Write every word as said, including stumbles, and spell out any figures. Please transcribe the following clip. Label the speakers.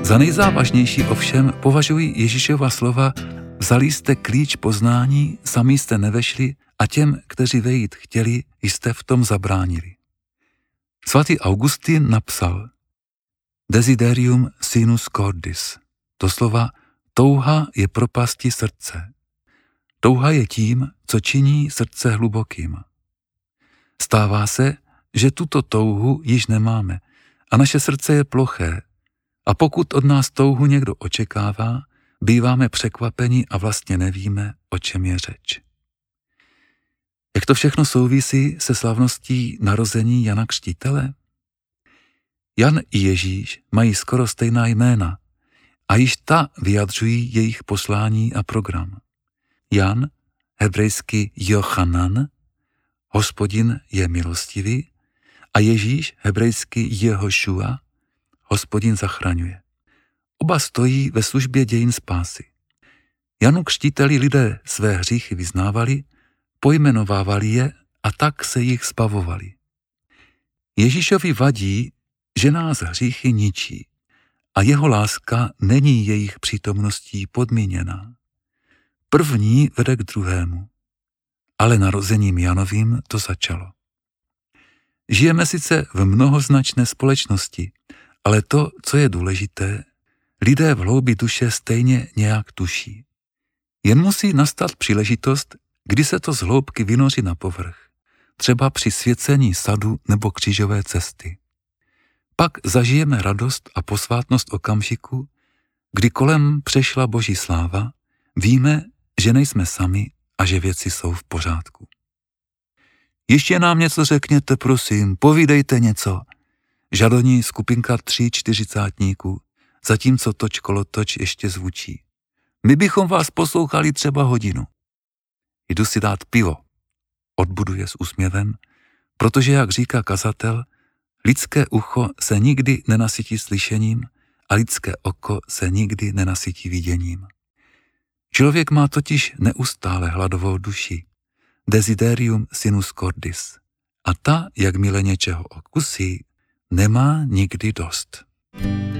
Speaker 1: Za nejzávažnější ovšem považuji Ježíšova slova: vzali jste klíč poznání, sami jste nevešli a těm, kteří vejít chtěli, jste v tom zabránili. Svatý Augustin napsal: Desiderium sinus cordis, doslova touha je propasti srdce. Touha je tím, co činí srdce hlubokým. Stává se, že tuto touhu již nemáme a naše srdce je ploché, a pokud od nás touhu někdo očekává, býváme překvapeni a vlastně nevíme, o čem je řeč. Jak to všechno souvisí se slavností narození Jana Křtitele? Jan i Ježíš mají skoro stejná jména a již ta vyjadřují jejich poslání a program. Jan, hebrejsky Jochanan, Hospodin je milostivý, a Ježíš, hebrejsky Jehošua, Hospodin zachraňuje. Oba stojí ve službě dějin spásy. Janu Křtiteli lidé své hříchy vyznávali, pojmenovávali je a tak se jich zbavovali. Ježíšovi vadí, že nás hříchy ničí a jeho láska není jejich přítomností podmíněná. První vede k druhému, ale narozením Janovým to začalo. Žijeme sice v mnohoznačné společnosti, ale to, co je důležité, lidé v hloubi duše stejně nějak tuší. Jen musí nastat příležitost, kdy se to z hloubky vynoří na povrch, třeba při svěcení sadu nebo křížové cesty. Pak zažijeme radost a posvátnost okamžiku, kdy kolem přešla Boží sláva, víme, že nejsme sami a že věci jsou v pořádku. Ještě nám něco řekněte, prosím, povídejte něco, žadoní skupinka tří čtyřicátníků, zatímco toč kolotoč ještě zvučí. My bychom vás poslouchali třeba hodinu. Jdu si dát pivo, odbuduje s úsměvem, protože, jak říká kazatel, lidské ucho se nikdy nenasytí slyšením a lidské oko se nikdy nenasytí viděním. Člověk má totiž neustále hladovou duši, desiderium sinus cordis, a ta, jakmile něčeho okusí, nemá nikdy dost.